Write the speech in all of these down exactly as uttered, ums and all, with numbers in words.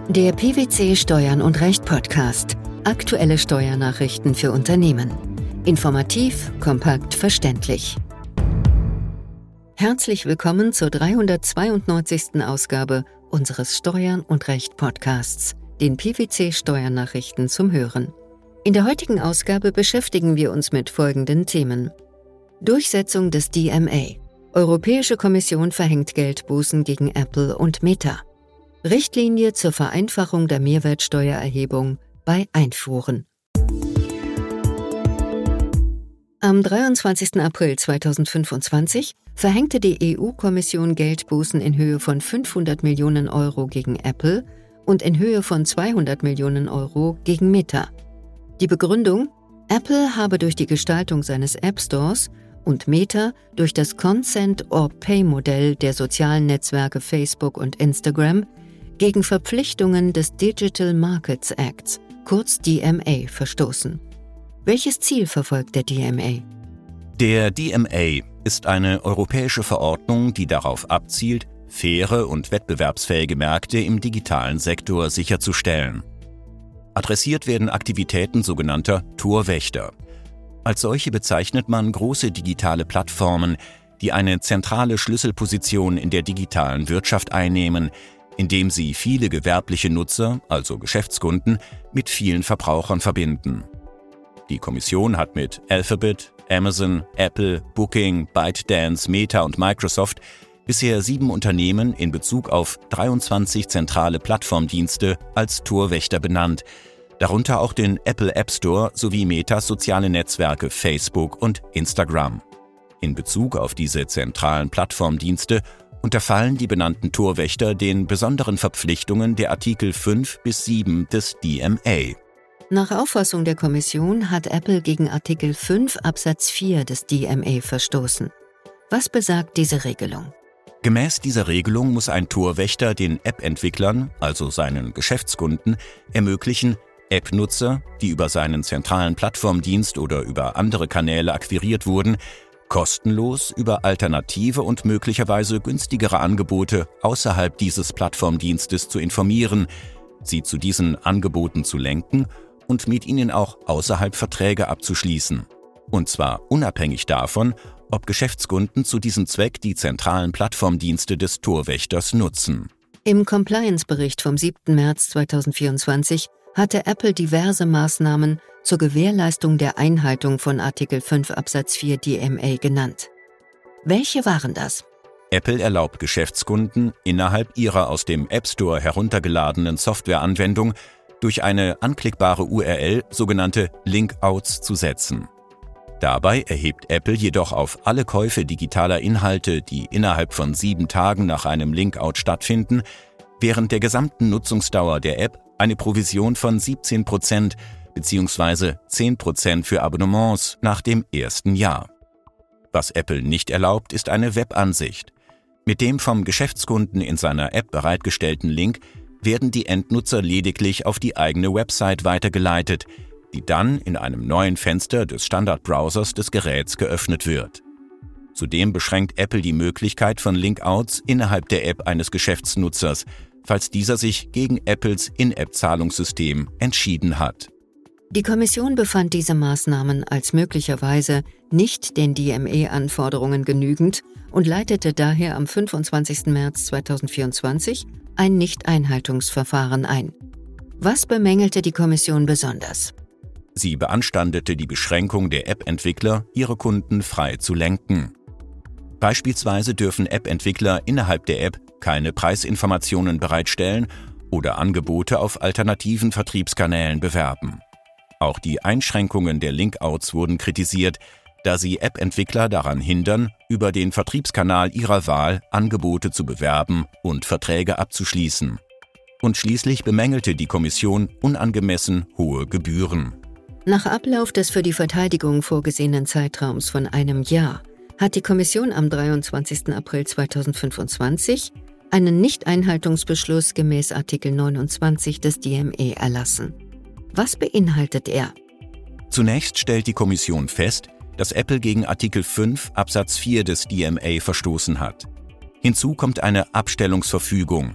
Der P W C Steuern und Recht Podcast. Aktuelle Steuernachrichten für Unternehmen. Informativ, kompakt, verständlich. Herzlich willkommen zur dreihundertzweiundneunzigsten Ausgabe unseres Steuern und Recht Podcasts, den P W C Steuernachrichten zum Hören. In der heutigen Ausgabe beschäftigen wir uns mit folgenden Themen. Durchsetzung des D M A. Europäische Kommission verhängt Geldbußen gegen Apple und Meta. Richtlinie zur Vereinfachung der Mehrwertsteuererhebung bei Einfuhren. Am dreiundzwanzigsten April zweitausendfünfundzwanzig verhängte die E U-Kommission Geldbußen in Höhe von fünfhundert Millionen Euro gegen Apple und in Höhe von zweihundert Millionen Euro gegen Meta. Die Begründung: Apple habe durch die Gestaltung seines App Stores und Meta durch das Consent-or-Pay-Modell der sozialen Netzwerke Facebook und Instagram gegen Verpflichtungen des Digital Markets Acts, kurz D M A, verstoßen. Welches Ziel verfolgt der D M A? Der D M A ist eine europäische Verordnung, die darauf abzielt, faire und wettbewerbsfähige Märkte im digitalen Sektor sicherzustellen. Adressiert werden Aktivitäten sogenannter Torwächter. Als solche bezeichnet man große digitale Plattformen, die eine zentrale Schlüsselposition in der digitalen Wirtschaft einnehmen, indem sie viele gewerbliche Nutzer, also Geschäftskunden, mit vielen Verbrauchern verbinden. Die Kommission hat mit Alphabet, Amazon, Apple, Booking, ByteDance, Meta und Microsoft bisher sieben Unternehmen in Bezug auf dreiundzwanzig zentrale Plattformdienste als Torwächter benannt, darunter auch den Apple App Store sowie Metas soziale Netzwerke Facebook und Instagram. In Bezug auf diese zentralen Plattformdienste unterfallen die benannten Torwächter den besonderen Verpflichtungen der Artikel fünf bis sieben des D M A. Nach Auffassung der Kommission hat Apple gegen Artikel fünf Absatz vier des D M A verstoßen. Was besagt diese Regelung? Gemäß dieser Regelung muss ein Torwächter den App-Entwicklern, also seinen Geschäftskunden, ermöglichen, App-Nutzer, die über seinen zentralen Plattformdienst oder über andere Kanäle akquiriert wurden, kostenlos über alternative und möglicherweise günstigere Angebote außerhalb dieses Plattformdienstes zu informieren, sie zu diesen Angeboten zu lenken und mit ihnen auch außerhalb Verträge abzuschließen. Und zwar unabhängig davon, ob Geschäftskunden zu diesem Zweck die zentralen Plattformdienste des Torwächters nutzen. Im Compliance-Bericht vom siebten März zweitausendvierundzwanzig hatte Apple diverse Maßnahmen zur Gewährleistung der Einhaltung von Artikel fünf Absatz vier D M A genannt. Welche waren das? Apple erlaubt Geschäftskunden, innerhalb ihrer aus dem App Store heruntergeladenen Softwareanwendung durch eine anklickbare U R L sogenannte Link-Outs zu setzen. Dabei erhebt Apple jedoch auf alle Käufe digitaler Inhalte, die innerhalb von sieben Tagen nach einem Link-Out stattfinden, während der gesamten Nutzungsdauer der App eine Provision von siebzehn Prozent bzw. zehn Prozent für Abonnements nach dem ersten Jahr. Was Apple nicht erlaubt, ist eine Webansicht. Mit dem vom Geschäftskunden in seiner App bereitgestellten Link werden die Endnutzer lediglich auf die eigene Website weitergeleitet, die dann in einem neuen Fenster des Standardbrowsers des Geräts geöffnet wird. Zudem beschränkt Apple die Möglichkeit von Link-Outs innerhalb der App eines Geschäftsnutzers, falls dieser sich gegen Apples In-App-Zahlungssystem entschieden hat. Die Kommission befand diese Maßnahmen als möglicherweise nicht den D M A-Anforderungen genügend und leitete daher am fünfundzwanzigsten März zweitausendvierundzwanzig ein Nichteinhaltungsverfahren ein. Was bemängelte die Kommission besonders? Sie beanstandete die Beschränkung der App-Entwickler, ihre Kunden frei zu lenken. Beispielsweise dürfen App-Entwickler innerhalb der App keine Preisinformationen bereitstellen oder Angebote auf alternativen Vertriebskanälen bewerben. Auch die Einschränkungen der Link-Outs wurden kritisiert, da sie App-Entwickler daran hindern, über den Vertriebskanal ihrer Wahl Angebote zu bewerben und Verträge abzuschließen. Und schließlich bemängelte die Kommission unangemessen hohe Gebühren. Nach Ablauf des für die Verteidigung vorgesehenen Zeitraums von einem Jahr hat die Kommission am dreiundzwanzigsten April zweitausendfünfundzwanzig einen Nichteinhaltungsbeschluss gemäß Artikel neunundzwanzig des D M A erlassen. Was beinhaltet er? Zunächst stellt die Kommission fest, dass Apple gegen Artikel fünf Absatz vier des D M A verstoßen hat. Hinzu kommt eine Abstellungsverfügung,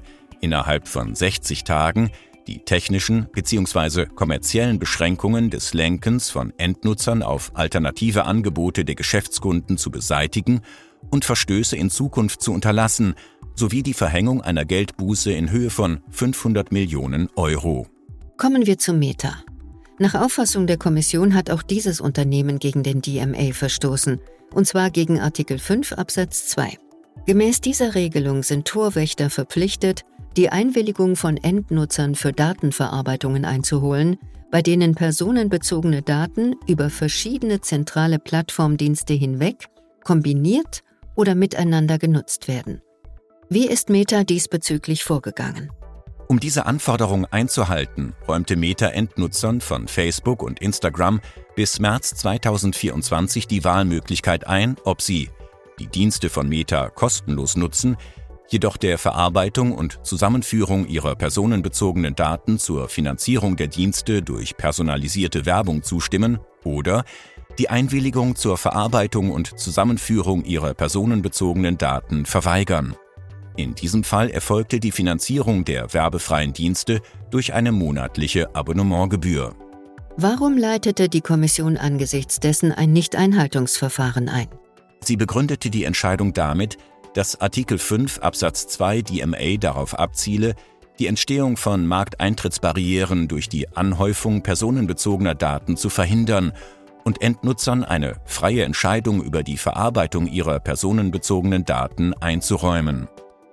innerhalb von sechzig Tagen die technischen bzw. kommerziellen Beschränkungen des Lenkens von Endnutzern auf alternative Angebote der Geschäftskunden zu beseitigen und Verstöße in Zukunft zu unterlassen, sowie die Verhängung einer Geldbuße in Höhe von fünfhundert Millionen Euro. Kommen wir zu Meta. Nach Auffassung der Kommission hat auch dieses Unternehmen gegen den D M A verstoßen, und zwar gegen Artikel fünf Absatz zwei. Gemäß dieser Regelung sind Torwächter verpflichtet, die Einwilligung von Endnutzern für Datenverarbeitungen einzuholen, bei denen personenbezogene Daten über verschiedene zentrale Plattformdienste hinweg, kombiniert oder miteinander genutzt werden. Wie ist Meta diesbezüglich vorgegangen? Um diese Anforderung einzuhalten, räumte Meta Endnutzern von Facebook und Instagram bis März zweitausendvierundzwanzig die Wahlmöglichkeit ein, ob sie die Dienste von Meta kostenlos nutzen, jedoch der Verarbeitung und Zusammenführung ihrer personenbezogenen Daten zur Finanzierung der Dienste durch personalisierte Werbung zustimmen oder die Einwilligung zur Verarbeitung und Zusammenführung ihrer personenbezogenen Daten verweigern. In diesem Fall erfolgte die Finanzierung der werbefreien Dienste durch eine monatliche Abonnementgebühr. Warum leitete die Kommission angesichts dessen ein Nichteinhaltungsverfahren ein? Sie begründete die Entscheidung damit, dass Artikel fünf Absatz zwei D M A darauf abziele, die Entstehung von Markteintrittsbarrieren durch die Anhäufung personenbezogener Daten zu verhindern und Endnutzern eine freie Entscheidung über die Verarbeitung ihrer personenbezogenen Daten einzuräumen.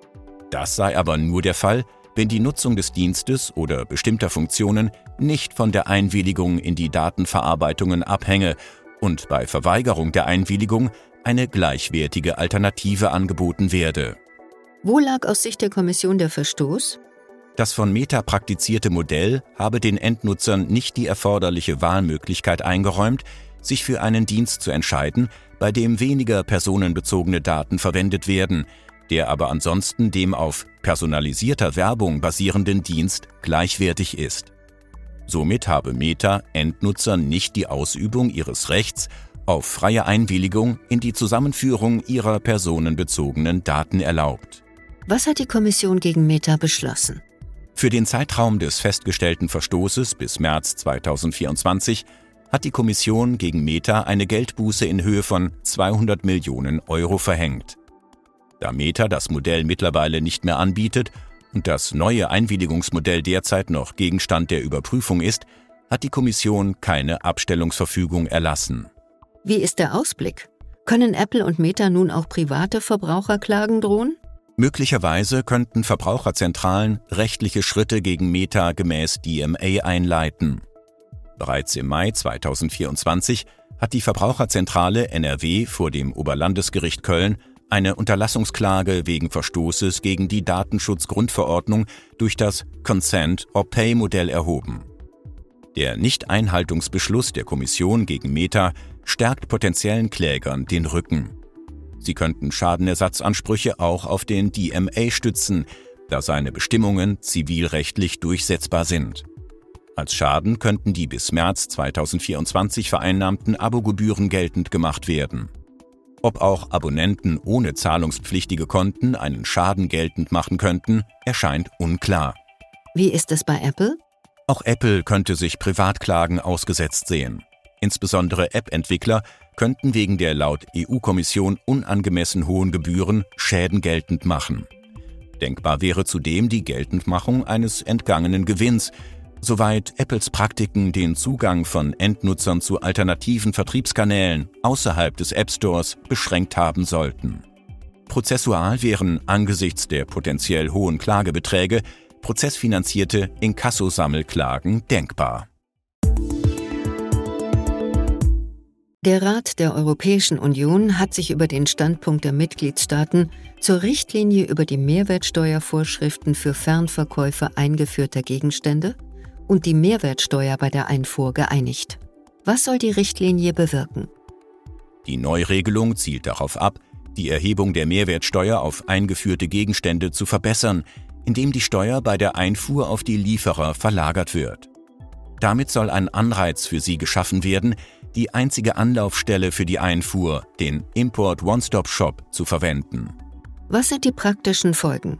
Das sei aber nur der Fall, wenn die Nutzung des Dienstes oder bestimmter Funktionen nicht von der Einwilligung in die Datenverarbeitungen abhänge und bei Verweigerung der Einwilligung eine gleichwertige Alternative angeboten werde. Wo lag aus Sicht der Kommission der Verstoß? Das von Meta praktizierte Modell habe den Endnutzern nicht die erforderliche Wahlmöglichkeit eingeräumt, sich für einen Dienst zu entscheiden, bei dem weniger personenbezogene Daten verwendet werden, der aber ansonsten dem auf personalisierter Werbung basierenden Dienst gleichwertig ist. Somit habe Meta Endnutzern nicht die Ausübung ihres Rechts auf freie Einwilligung in die Zusammenführung ihrer personenbezogenen Daten erlaubt. Was hat die Kommission gegen Meta beschlossen? Für den Zeitraum des festgestellten Verstoßes bis März zweitausendvierundzwanzig hat die Kommission gegen Meta eine Geldbuße in Höhe von zweihundert Millionen Euro verhängt. Da Meta das Modell mittlerweile nicht mehr anbietet und das neue Einwilligungsmodell derzeit noch Gegenstand der Überprüfung ist, hat die Kommission keine Abstellungsverfügung erlassen. Wie ist der Ausblick? Können Apple und Meta nun auch private Verbraucherklagen drohen? Möglicherweise könnten Verbraucherzentralen rechtliche Schritte gegen Meta gemäß D M A einleiten. Bereits im Mai zweitausendvierundzwanzig hat die Verbraucherzentrale N R W vor dem Oberlandesgericht Köln eine Unterlassungsklage wegen Verstoßes gegen die Datenschutzgrundverordnung durch das Consent-or-Pay-Modell erhoben. Der Nichteinhaltungsbeschluss der Kommission gegen Meta stärkt potenziellen Klägern den Rücken. Sie könnten Schadenersatzansprüche auch auf den D M A stützen, da seine Bestimmungen zivilrechtlich durchsetzbar sind. Als Schaden könnten die bis März zweitausendvierundzwanzig vereinnahmten Abogebühren geltend gemacht werden. Ob auch Abonnenten ohne zahlungspflichtige Konten einen Schaden geltend machen könnten, erscheint unklar. Wie ist es bei Apple? Auch Apple könnte sich Privatklagen ausgesetzt sehen. Insbesondere App-Entwickler könnten wegen der laut E U-Kommission unangemessen hohen Gebühren Schäden geltend machen. Denkbar wäre zudem die Geltendmachung eines entgangenen Gewinns, soweit Apples Praktiken den Zugang von Endnutzern zu alternativen Vertriebskanälen außerhalb des App Stores beschränkt haben sollten. Prozessual wären angesichts der potenziell hohen Klagebeträge prozessfinanzierte Inkasso-Sammelklagen denkbar. Der Rat der Europäischen Union hat sich über den Standpunkt der Mitgliedstaaten zur Richtlinie über die Mehrwertsteuervorschriften für Fernverkäufe eingeführter Gegenstände und die Mehrwertsteuer bei der Einfuhr geeinigt. Was soll die Richtlinie bewirken? Die Neuregelung zielt darauf ab, die Erhebung der Mehrwertsteuer auf eingeführte Gegenstände zu verbessern, indem die Steuer bei der Einfuhr auf die Lieferer verlagert wird. Damit soll ein Anreiz für sie geschaffen werden, die einzige Anlaufstelle für die Einfuhr, den Import One-Stop-Shop, zu verwenden. Was sind die praktischen Folgen?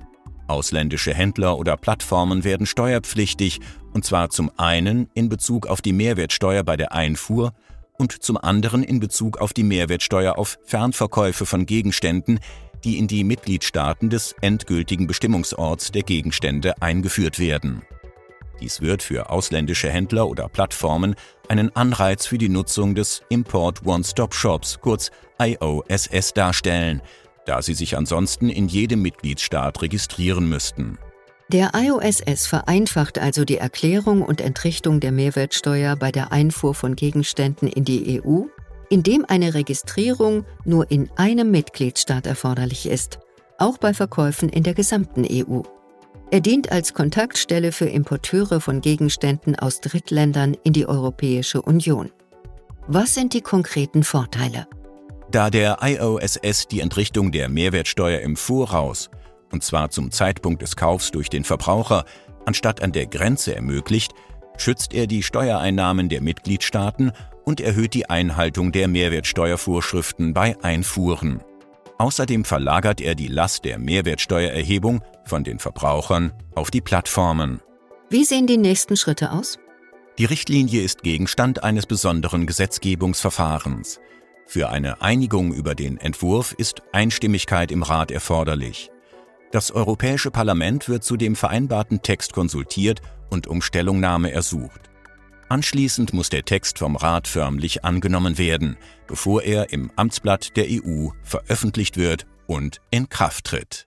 Ausländische Händler oder Plattformen werden steuerpflichtig, und zwar zum einen in Bezug auf die Mehrwertsteuer bei der Einfuhr und zum anderen in Bezug auf die Mehrwertsteuer auf Fernverkäufe von Gegenständen, die in die Mitgliedstaaten des endgültigen Bestimmungsorts der Gegenstände eingeführt werden. Dies wird für ausländische Händler oder Plattformen einen Anreiz für die Nutzung des Import One-Stop-Shops, kurz I O S S, darstellen, da sie sich ansonsten in jedem Mitgliedstaat registrieren müssten. Der I O S S vereinfacht also die Erklärung und Entrichtung der Mehrwertsteuer bei der Einfuhr von Gegenständen in die E U, indem eine Registrierung nur in einem Mitgliedstaat erforderlich ist, auch bei Verkäufen in der gesamten E U. Er dient als Kontaktstelle für Importeure von Gegenständen aus Drittländern in die Europäische Union. Was sind die konkreten Vorteile? Da der I O S S die Entrichtung der Mehrwertsteuer im Voraus, und zwar zum Zeitpunkt des Kaufs durch den Verbraucher, anstatt an der Grenze ermöglicht, schützt er die Steuereinnahmen der Mitgliedstaaten und erhöht die Einhaltung der Mehrwertsteuervorschriften bei Einfuhren. Außerdem verlagert er die Last der Mehrwertsteuererhebung von den Verbrauchern auf die Plattformen. Wie sehen die nächsten Schritte aus? Die Richtlinie ist Gegenstand eines besonderen Gesetzgebungsverfahrens. Für eine Einigung über den Entwurf ist Einstimmigkeit im Rat erforderlich. Das Europäische Parlament wird zu dem vereinbarten Text konsultiert und um Stellungnahme ersucht. Anschließend muss der Text vom Rat förmlich angenommen werden, bevor er im Amtsblatt der E U veröffentlicht wird und in Kraft tritt.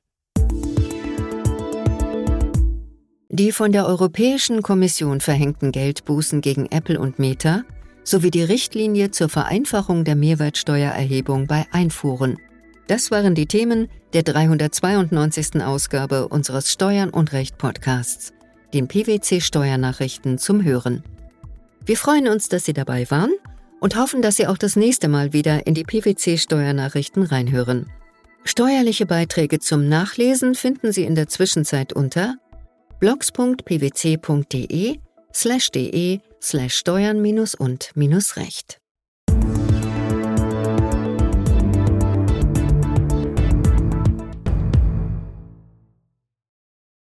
Die von der Europäischen Kommission verhängten Geldbußen gegen Apple und Meta sowie die Richtlinie zur Vereinfachung der Mehrwertsteuererhebung bei Einfuhren. Das waren die Themen der dreihundertzweiundneunzigsten Ausgabe unseres Steuern und Recht Podcasts, den P W C Steuernachrichten zum Hören. Wir freuen uns, dass Sie dabei waren und hoffen, dass Sie auch das nächste Mal wieder in die P W C Steuernachrichten reinhören. Steuerliche Beiträge zum Nachlesen finden Sie in der Zwischenzeit unter blogs punkt p w c punkt d e slash de slash steuern minus und minus recht.